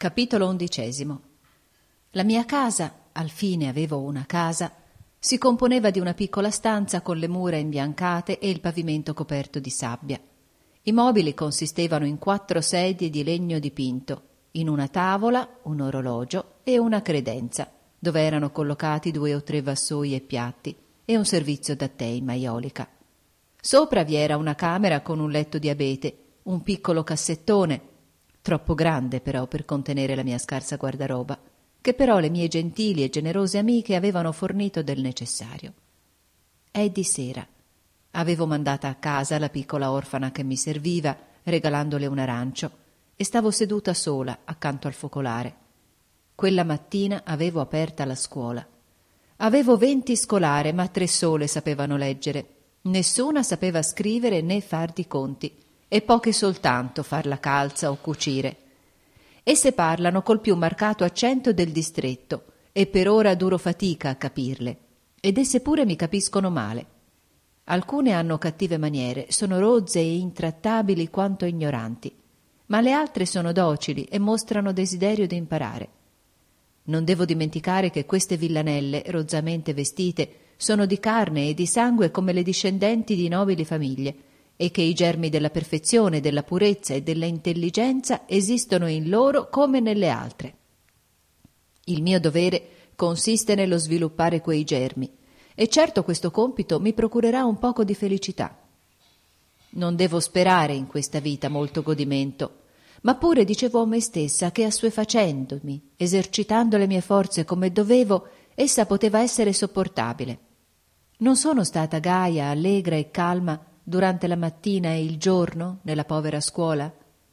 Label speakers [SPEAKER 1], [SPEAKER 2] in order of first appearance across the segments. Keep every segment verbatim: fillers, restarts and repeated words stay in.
[SPEAKER 1] Capitolo undicesimo. La mia casa, al fine avevo una casa, si componeva di una piccola stanza con le mura imbiancate e il pavimento coperto di sabbia. I mobili consistevano in quattro sedie di legno dipinto, in una tavola, un orologio e una credenza, dove erano collocati due o tre vassoi e piatti, e un servizio da tè in maiolica. Sopra vi era una camera con un letto di abete, un piccolo cassettone, troppo grande però per contenere la mia scarsa guardaroba, che però le mie gentili e generose amiche avevano fornito del necessario. È di sera. Avevo mandata a casa la piccola orfana che mi serviva, regalandole un arancio, e stavo seduta sola accanto al focolare. Quella mattina avevo aperta la scuola. Avevo venti scolare, ma tre sole sapevano leggere. Nessuna sapeva scrivere né far di conti, e poche soltanto far la calza o cucire. Esse parlano col più marcato accento del distretto, e per ora duro fatica a capirle, ed esse pure mi capiscono male. Alcune hanno cattive maniere, sono rozze e intrattabili quanto ignoranti, ma le altre sono docili e mostrano desiderio di imparare. Non devo dimenticare che queste villanelle, rozzamente vestite, sono di carne e di sangue come le discendenti di nobili famiglie, e che i germi della perfezione, della purezza e della intelligenza esistono in loro come nelle altre. Il mio dovere consiste nello sviluppare quei germi, e certo questo compito mi procurerà un poco di felicità. Non devo sperare in questa vita molto godimento, ma pure dicevo a me stessa che assuefacendomi, esercitando le mie forze come dovevo, essa poteva essere sopportabile. Non sono stata gaia, allegra e calma durante la mattina e il giorno nella povera scuola?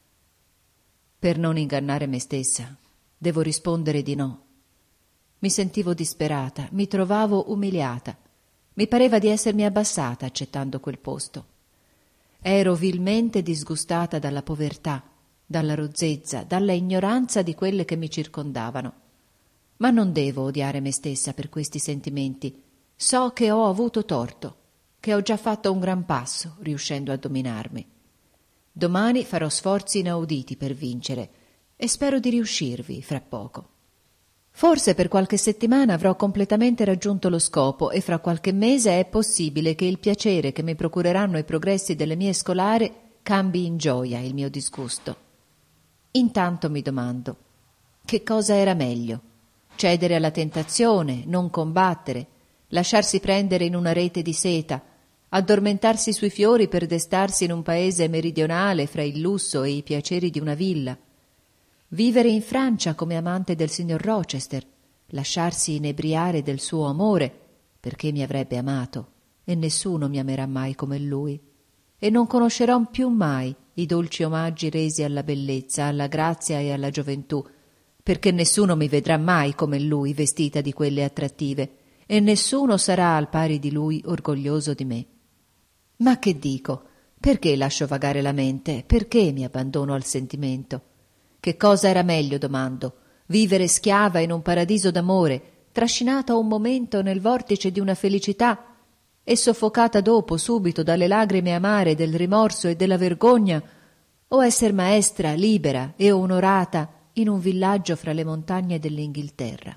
[SPEAKER 1] Per non ingannare me stessa, devo rispondere di no. Mi sentivo disperata, mi trovavo umiliata, mi pareva di essermi abbassata accettando quel posto. Ero vilmente disgustata dalla povertà, dalla rozzezza, dalla ignoranza di quelle che mi circondavano. Ma non devo odiare me stessa per questi sentimenti. So che ho avuto torto, che ho già fatto un gran passo riuscendo a dominarmi. Domani farò sforzi inauditi per vincere e spero di riuscirvi fra poco. Forse per qualche settimana avrò completamente raggiunto lo scopo e fra qualche mese è possibile che il piacere che mi procureranno i progressi delle mie scolare cambi in gioia il mio disgusto. Intanto mi domando, che cosa era meglio? Cedere alla tentazione, non combattere, lasciarsi prendere in una rete di seta, addormentarsi sui fiori per destarsi in un paese meridionale fra il lusso e i piaceri di una villa, vivere in Francia come amante del signor Rochester, lasciarsi inebriare del suo amore, perché mi avrebbe amato, e nessuno mi amerà mai come lui, e non conoscerò più mai i dolci omaggi resi alla bellezza, alla grazia e alla gioventù, perché nessuno mi vedrà mai come lui vestita di quelle attrattive, e nessuno sarà al pari di lui orgoglioso di me. Ma che dico? Perché lascio vagare la mente? Perché mi abbandono al sentimento? Che cosa era meglio, domando, vivere schiava in un paradiso d'amore, trascinata un momento nel vortice di una felicità e soffocata dopo, subito, dalle lagrime amare del rimorso e della vergogna, o esser maestra, libera e onorata in un villaggio fra le montagne dell'Inghilterra?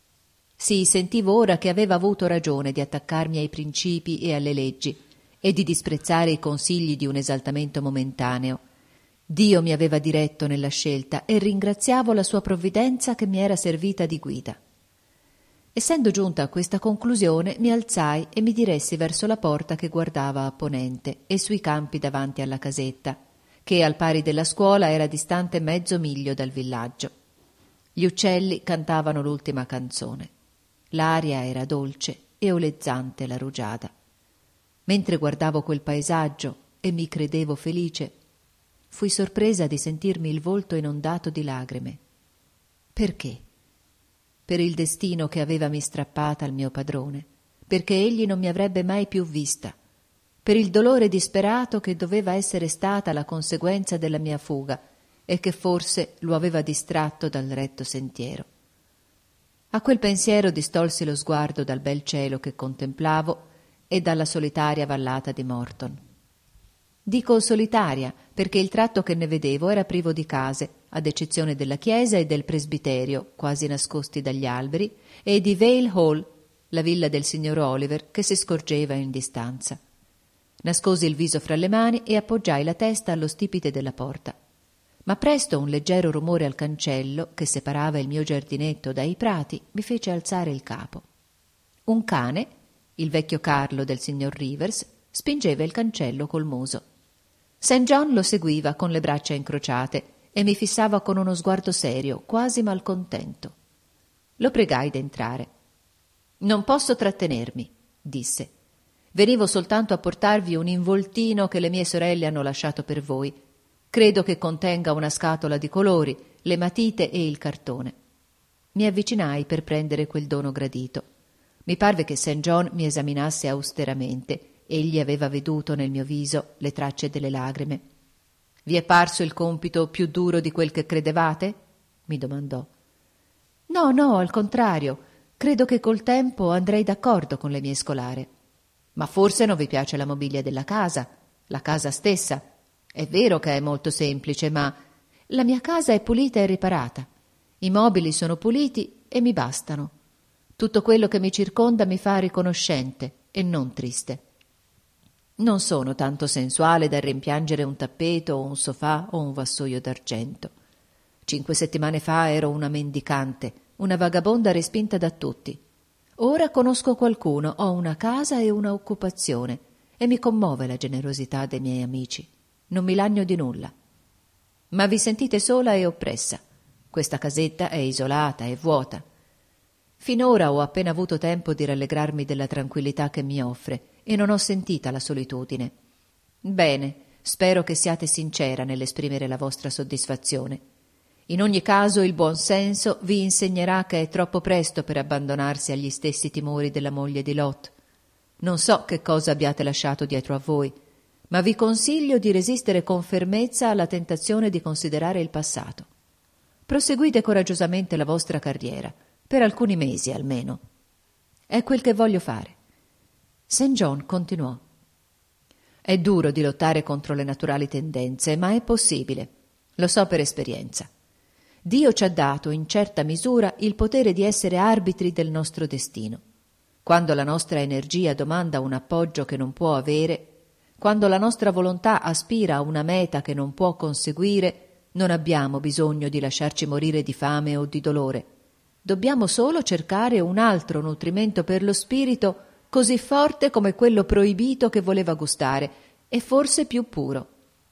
[SPEAKER 1] Sì, sentivo ora che aveva avuto ragione di attaccarmi ai principi e alle leggi e di disprezzare i consigli di un esaltamento momentaneo. Dio mi aveva diretto nella scelta e ringraziavo la sua provvidenza che mi era servita di guida. Essendo giunta a questa conclusione, mi alzai e mi diressi verso la porta che guardava a ponente e sui campi davanti alla casetta, che al pari della scuola era distante mezzo miglio dal villaggio. Gli uccelli cantavano l'ultima canzone. L'aria era dolce e olezzante la rugiada. Mentre guardavo quel paesaggio e mi credevo felice, fui sorpresa di sentirmi il volto inondato di lagrime. Perché? Per il destino che avevami strappata al mio padrone, perché egli non mi avrebbe mai più vista, per il dolore disperato che doveva essere stata la conseguenza della mia fuga e che forse lo aveva distratto dal retto sentiero. A quel pensiero distolsi lo sguardo dal bel cielo che contemplavo e dalla solitaria vallata di Morton. Dico solitaria perché il tratto che ne vedevo era privo di case, ad eccezione della chiesa e del presbiterio, quasi nascosti dagli alberi, e di Vale Hall, la villa del signor Oliver, che si scorgeva in distanza. Nascosi il viso fra le mani e appoggiai la testa allo stipite della porta. Ma presto un leggero rumore al cancello, che separava il mio giardinetto dai prati, mi fece alzare il capo. Un cane, il vecchio Carlo del signor Rivers, spingeva il cancello col muso. Saint John lo seguiva con le braccia incrociate e mi fissava con uno sguardo serio, quasi malcontento. Lo pregai d'entrare. «Non posso trattenermi», disse. «Venivo soltanto a portarvi un involtino che le mie sorelle hanno lasciato per voi. Credo che contenga una scatola di colori, le matite e il cartone». Mi avvicinai per prendere quel dono gradito. Mi parve che Saint John mi esaminasse austeramente. Egli aveva veduto nel mio viso le tracce delle lagrime. «Vi è parso il compito più duro di quel che credevate?» mi domandò. «No, no, al contrario. Credo che col tempo andrei d'accordo con le mie scolare». «Ma forse non vi piace la mobilia della casa, la casa stessa. È vero che è molto semplice, ma la mia casa è pulita e riparata. I mobili sono puliti e mi bastano. Tutto quello che mi circonda mi fa riconoscente e non triste. Non sono tanto sensuale da rimpiangere un tappeto o un sofà o un vassoio d'argento. Cinque settimane fa ero una mendicante, una vagabonda respinta da tutti. Ora conosco qualcuno, ho una casa e una occupazione e mi commuove la generosità dei miei amici. Non mi lagno di nulla. Ma vi sentite sola e oppressa. Questa casetta è isolata e vuota. Finora ho appena avuto tempo di rallegrarmi della tranquillità che mi offre e non ho sentita la solitudine. Bene, spero che siate sincera nell'esprimere la vostra soddisfazione. In ogni caso il buon senso vi insegnerà che è troppo presto per abbandonarsi agli stessi timori della moglie di Lot. Non so che cosa abbiate lasciato dietro a voi, ma vi consiglio di resistere con fermezza alla tentazione di considerare il passato. Proseguite coraggiosamente la vostra carriera, per alcuni mesi almeno. È quel che voglio fare. Saint John continuò. È duro di lottare contro le naturali tendenze, ma è possibile. Lo so per esperienza. Dio ci ha dato, in certa misura, il potere di essere arbitri del nostro destino. Quando la nostra energia domanda un appoggio che non può avere, quando la nostra volontà aspira a una meta che non può conseguire, non abbiamo bisogno di lasciarci morire di fame o di dolore. Dobbiamo solo cercare un altro nutrimento per lo spirito così forte come quello proibito che voleva gustare e forse più puro.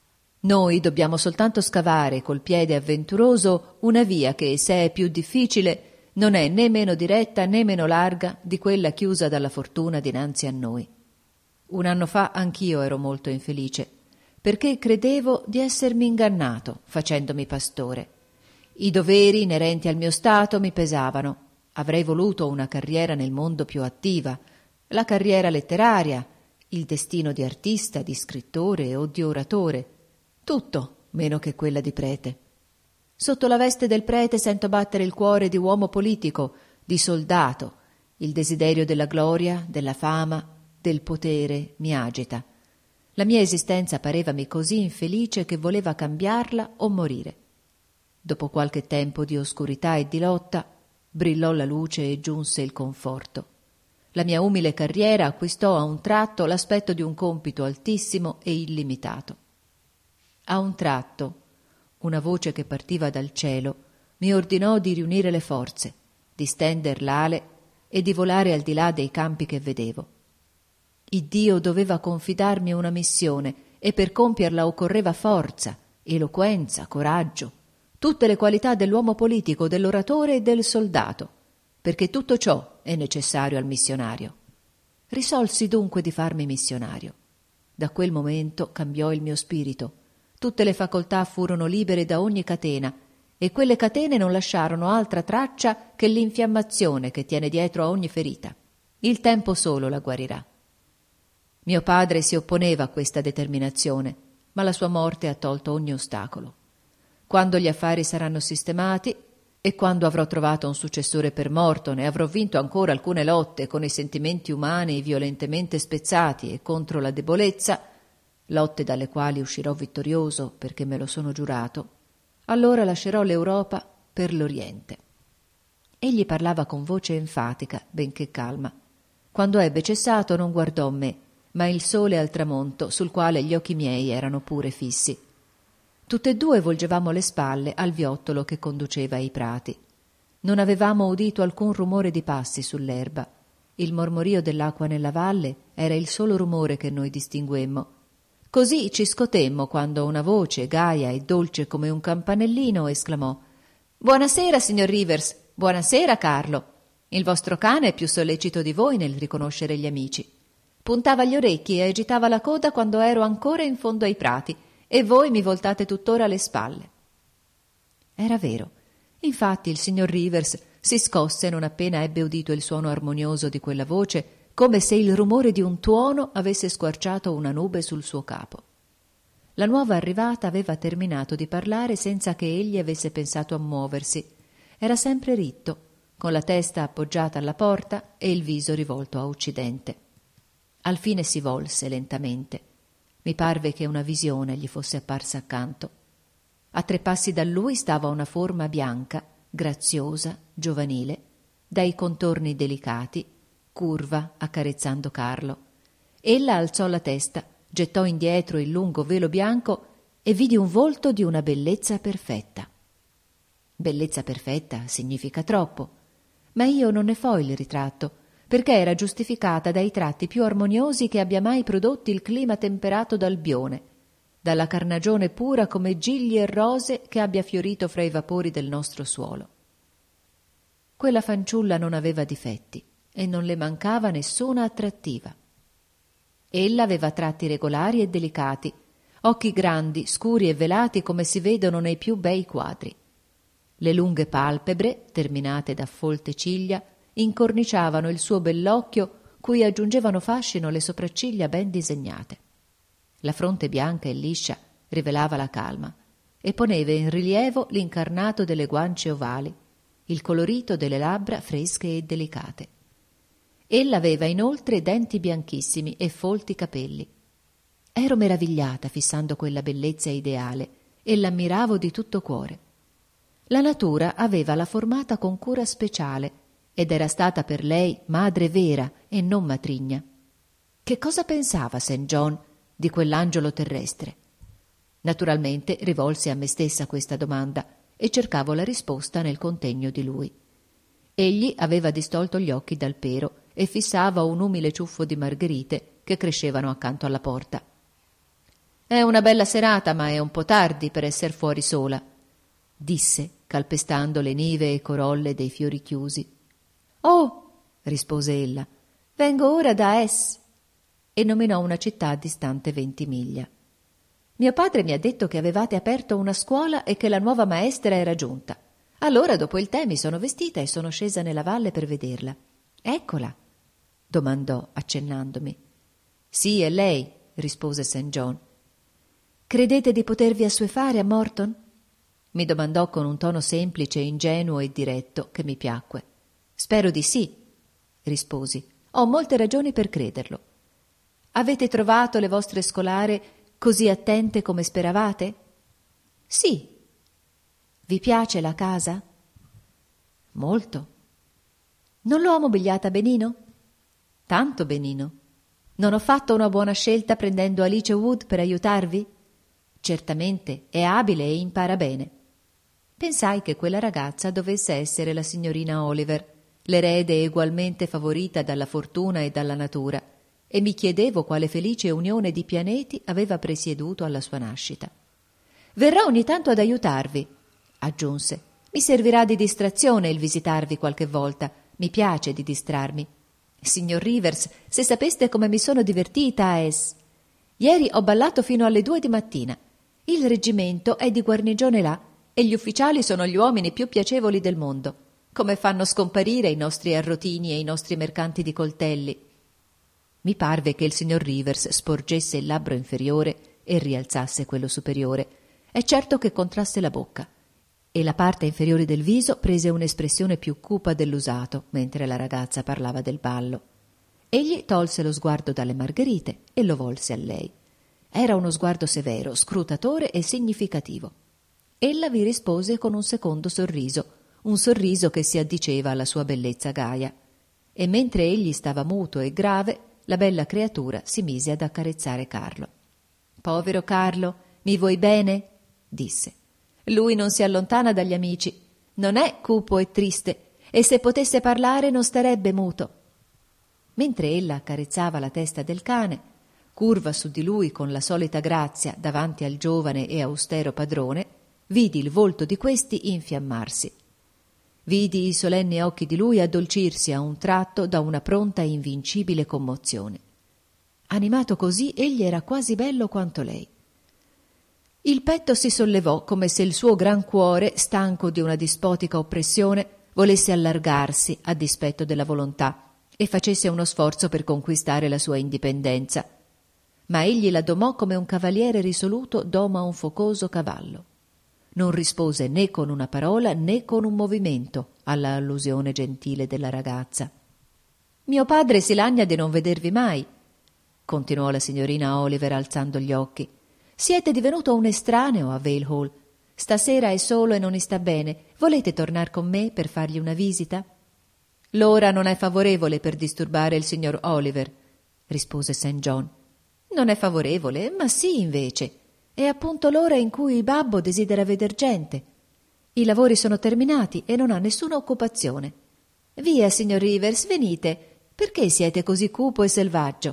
[SPEAKER 1] Noi dobbiamo soltanto scavare col piede avventuroso una via che, se è più difficile, non è né meno diretta né meno larga di quella chiusa dalla fortuna dinanzi a noi. Un anno fa anch'io ero molto infelice, perché credevo di essermi ingannato facendomi pastore. I doveri inerenti al mio stato mi pesavano. Avrei voluto una carriera nel mondo più attiva, la carriera letteraria, il destino di artista, di scrittore o di oratore, tutto meno che quella di prete. Sotto la veste del prete sento battere il cuore di uomo politico, di soldato. Il desiderio della gloria, della fama, del potere mi agita. La mia esistenza parevami così infelice che voleva cambiarla o morire. Dopo qualche tempo di oscurità e di lotta, brillò la luce e giunse il conforto. La mia umile carriera acquistò a un tratto l'aspetto di un compito altissimo e illimitato. A un tratto, una voce che partiva dal cielo mi ordinò di riunire le forze, di stender l'ale e di volare al di là dei campi che vedevo. Iddio doveva confidarmi una missione e per compierla occorreva forza, eloquenza, coraggio, tutte le qualità dell'uomo politico, dell'oratore e del soldato, perché tutto ciò è necessario al missionario. Risolsi dunque di farmi missionario. Da quel momento cambiò il mio spirito. Tutte le facoltà furono libere da ogni catena e quelle catene non lasciarono altra traccia che l'infiammazione che tiene dietro a ogni ferita. Il tempo solo la guarirà. Mio padre si opponeva a questa determinazione, ma la sua morte ha tolto ogni ostacolo. Quando gli affari saranno sistemati e quando avrò trovato un successore per Morton e avrò vinto ancora alcune lotte con i sentimenti umani violentemente spezzati e contro la debolezza, lotte dalle quali uscirò vittorioso perché me lo sono giurato, allora lascerò l'Europa per l'Oriente. Egli parlava con voce enfatica, benché calma. Quando ebbe cessato non guardò me, ma il sole al tramonto, sul quale gli occhi miei erano pure fissi. Tutte e due volgevamo le spalle al viottolo che conduceva ai prati. Non avevamo udito alcun rumore di passi sull'erba. Il mormorio dell'acqua nella valle era il solo rumore che noi distinguemmo. Così ci scotemmo quando una voce, gaia e dolce come un campanellino, esclamò: «Buonasera, signor Rivers! Buonasera, Carlo! Il vostro cane è più sollecito di voi nel riconoscere gli amici. Puntava gli orecchi e agitava la coda quando ero ancora in fondo ai prati, e voi mi voltate tuttora le spalle». Era vero. Infatti il signor Rivers si scosse non appena ebbe udito il suono armonioso di quella voce, come se il rumore di un tuono avesse squarciato una nube sul suo capo. La nuova arrivata aveva terminato di parlare senza che egli avesse pensato a muoversi. Era sempre ritto, con la testa appoggiata alla porta e il viso rivolto a occidente. Al fine si volse lentamente. Mi parve che una visione gli fosse apparsa accanto. A tre passi da lui stava una forma bianca, graziosa, giovanile, dai contorni delicati, curva, accarezzando Carlo. Ella alzò la testa, gettò indietro il lungo velo bianco e vidi un volto di una bellezza perfetta. Bellezza perfetta significa troppo, ma io non ne fo il ritratto, perché era giustificata dai tratti più armoniosi che abbia mai prodotti il clima temperato d'Albione, dalla carnagione pura come gigli e rose che abbia fiorito fra i vapori del nostro suolo. Quella fanciulla non aveva difetti e non le mancava nessuna attrattiva. Ella aveva tratti regolari e delicati, occhi grandi, scuri e velati come si vedono nei più bei quadri. Le lunghe palpebre, terminate da folte ciglia, incorniciavano il suo bell'occhio, cui aggiungevano fascino le sopracciglia ben disegnate. La fronte bianca e liscia rivelava la calma e poneva in rilievo l'incarnato delle guance ovali, il colorito delle labbra fresche e delicate. Ella aveva inoltre denti bianchissimi e folti capelli. Ero meravigliata fissando quella bellezza ideale e l'ammiravo di tutto cuore. La natura aveva la formata con cura speciale ed era stata per lei madre vera e non matrigna. Che cosa pensava Saint John di quell'angelo terrestre? Naturalmente rivolsi a me stessa questa domanda e cercavo la risposta nel contegno di lui. Egli aveva distolto gli occhi dal pero e fissava un umile ciuffo di margherite che crescevano accanto alla porta. «È una bella serata, ma è un po' tardi per esser fuori sola», disse, calpestando le nive e corolle dei fiori chiusi. «Oh», rispose ella, «vengo ora da Es», e nominò una città distante venti miglia. «Mio padre mi ha detto che avevate aperto una scuola e che la nuova maestra era giunta. Allora, dopo il tè, mi sono vestita e sono scesa nella valle per vederla». «Eccola», domandò, accennandomi. «Sì, è lei», rispose Saint John. «Credete di potervi assuefare a Morton?» mi domandò con un tono semplice, ingenuo e diretto, che mi piacque. «Spero di sì», risposi. «Ho molte ragioni per crederlo». «Avete trovato le vostre scolare così attente come speravate?» «Sì». «Vi piace la casa?» «Molto». «Non l'ho mobiliata benino?» «Tanto benino». «Non ho fatto una buona scelta prendendo Alice Wood per aiutarvi?» «Certamente, è abile e impara bene». Pensai che quella ragazza dovesse essere la signorina Oliver, l'erede egualmente favorita dalla fortuna e dalla natura, e mi chiedevo quale felice unione di pianeti aveva presieduto alla sua nascita. «Verrò ogni tanto ad aiutarvi», aggiunse. «Mi servirà di distrazione il visitarvi qualche volta. Mi piace di distrarmi. Signor Rivers, se sapeste come mi sono divertita a Es. Ieri ho ballato fino alle due di mattina. Il reggimento è di guarnigione là e gli ufficiali sono gli uomini più piacevoli del mondo. Come fanno scomparire i nostri arrotini e i nostri mercanti di coltelli». Mi parve che il signor Rivers sporgesse il labbro inferiore e rialzasse quello superiore. È certo che contrasse la bocca, e la parte inferiore del viso prese un'espressione più cupa dell'usato mentre la ragazza parlava del ballo. Egli tolse lo sguardo dalle margherite e lo volse a lei. Era uno sguardo severo, scrutatore e significativo. Ella vi rispose con un secondo sorriso, un sorriso che si addiceva alla sua bellezza gaia. E mentre egli stava muto e grave, la bella creatura si mise ad accarezzare Carlo. «Povero Carlo, mi vuoi bene?» disse. «Lui non si allontana dagli amici, non è cupo e triste, e se potesse parlare non starebbe muto». Mentre ella accarezzava la testa del cane, curva su di lui con la solita grazia davanti al giovane e austero padrone, vidi il volto di questi infiammarsi. Vidi i solenni occhi di lui addolcirsi a un tratto da una pronta e invincibile commozione. Animato così, egli era quasi bello quanto lei. Il petto si sollevò come se il suo gran cuore, stanco di una dispotica oppressione, volesse allargarsi a dispetto della volontà e facesse uno sforzo per conquistare la sua indipendenza. Ma egli la domò come un cavaliere risoluto doma un focoso cavallo. Non rispose né con una parola né con un movimento alla allusione gentile della ragazza. «Mio padre si lagna di non vedervi mai», continuò la signorina Oliver alzando gli occhi. «Siete divenuto un estraneo a Vale Hall. Stasera è solo e non sta bene. Volete tornar con me per fargli una visita?» «L'ora non è favorevole per disturbare il signor Oliver», rispose Saint John. «Non è favorevole, ma sì invece. È appunto l'ora in cui il babbo desidera veder gente. I lavori sono terminati e non ha nessuna occupazione. Via, signor Rivers, venite. Perché siete così cupo e selvaggio?»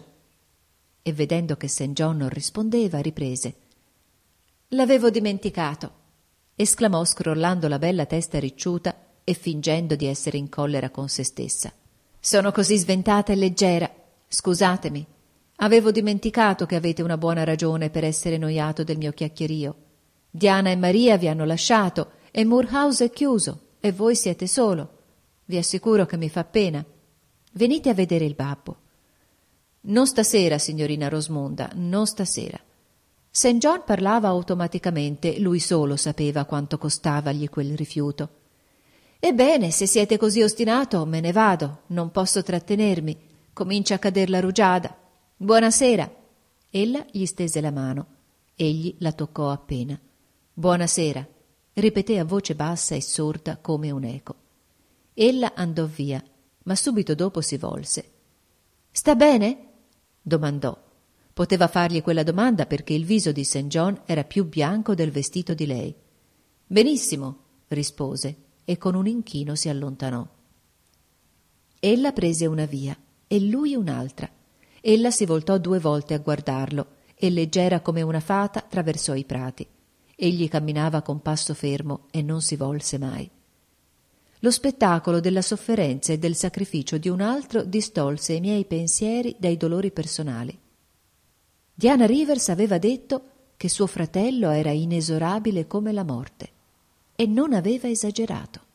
[SPEAKER 1] E vedendo che Saint John non rispondeva, riprese. «L'avevo dimenticato», esclamò scrollando la bella testa ricciuta e fingendo di essere in collera con se stessa. «Sono così sventata e leggera. Scusatemi. Avevo dimenticato che avete una buona ragione per essere noiato del mio chiacchierio. Diana e Maria vi hanno lasciato e Moor House è chiuso e voi siete solo. Vi assicuro che mi fa pena. Venite a vedere il babbo». «Non stasera, signorina Rosmonda, non stasera». Saint John parlava automaticamente, lui solo sapeva quanto costavagli quel rifiuto. «Ebbene, se siete così ostinato, me ne vado, non posso trattenermi. Comincia a cader la rugiada. Buonasera». Ella gli stese la mano. Egli la toccò appena. «Buonasera», ripeté a voce bassa e sorda come un eco. Ella andò via, ma subito dopo si volse. «Sta bene?» domandò. Poteva fargli quella domanda perché il viso di Saint John era più bianco del vestito di lei. «Benissimo», rispose, e con un inchino si allontanò. Ella prese una via e lui un'altra. Ella si voltò due volte a guardarlo e, leggera come una fata, attraversò i prati. Egli camminava con passo fermo e non si volse mai. Lo spettacolo della sofferenza e del sacrificio di un altro distolse i miei pensieri dai dolori personali. Diana Rivers aveva detto che suo fratello era inesorabile come la morte e non aveva esagerato.